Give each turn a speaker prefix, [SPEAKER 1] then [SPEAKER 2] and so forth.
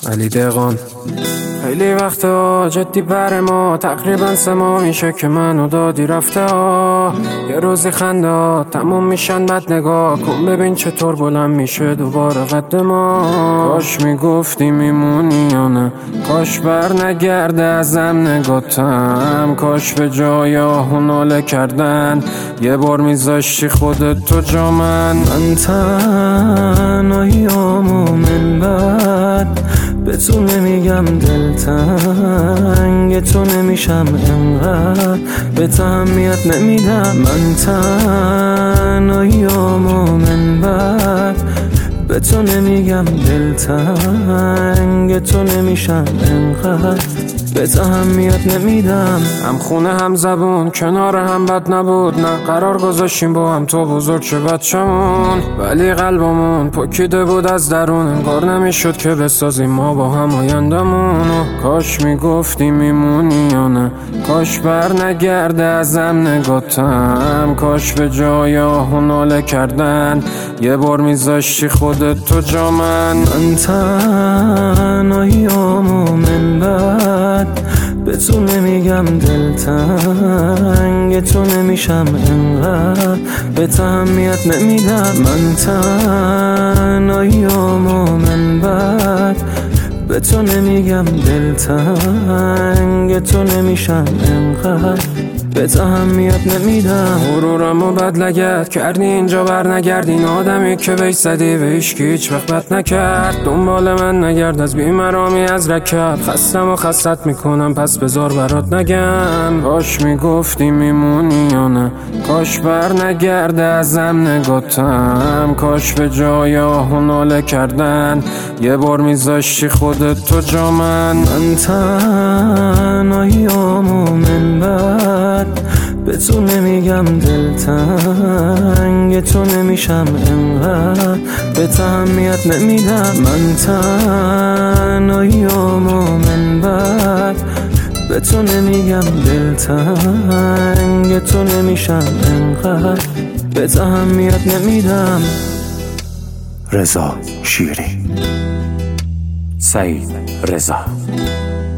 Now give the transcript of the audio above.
[SPEAKER 1] علی دقان خیلی وقتا جدی بر ما تقریبا 3 ماه میشه که منو دادی رفته ها. یه روزی خنده تموم میشن بد نگاه کن ببین چطور بلند میشه دوباره قد ما. کاش میگفتی میمونی یا نه، کاش بر نگرده ازم نگاتم، کاش به جای آهو ناله کردن یه بار میذاشتی خودت تو جا من تنهاییامو من بعد به تو نمیگم دلتنگ تو نمیشم انقدر به اهمیت نمیدم. من تنهاییامو من بعد به تو نمیگم دلتنگ تو نمیشم انقدر به اهمیت نمیدم. هم خونه هم زبون کنار هم بد نبود، نه قرار گذاشتیم با هم تو بزرگ چه بچمون، ولی قلبمون پکیده بود از درون، انگار نمیشد که بسازیم ما با هم آیندمون. کاش میگفتی میمونی یا نه، کاش بر نگرده ازم نگاتم، کاش به جای آهو ناله کردن یه بار میذاشتی خودت تو جا من. من تنهاییامو من بعد به تو نمیگم دلتنگ تو نمیشم انقدر به اهمیت نمیدم. من تنهاییامو من بعد به تو نمیگم دلتنگ تو نمیشم انقدر به اهمیت نمیدم. غرورمو بد لگد کردی اینجا بر نگردی، این آدمی که بهش زدی به هیچ وقت بد نکرد. دنبال من نگرد از بیمرامی از رکب، خستم و خستت میکنم پس بذار برات نگم. کاش میگفتی میمونی یا نه، کاش بر نگرده ازم نگاتم، کاش به جای آهو ناله کردن یه بار میذاشتی خودت تو جا من. من تنهاییامو من بعد به تو نمیگم دلتنگ تو نمیشم انقدر به اهمیت نمیدم. من تنهاییامو من بعد به تو نمیگم دلتنگ تو نمیشم انقدر به اهمیت نمیدم.
[SPEAKER 2] رضا شیری، سعید رضا.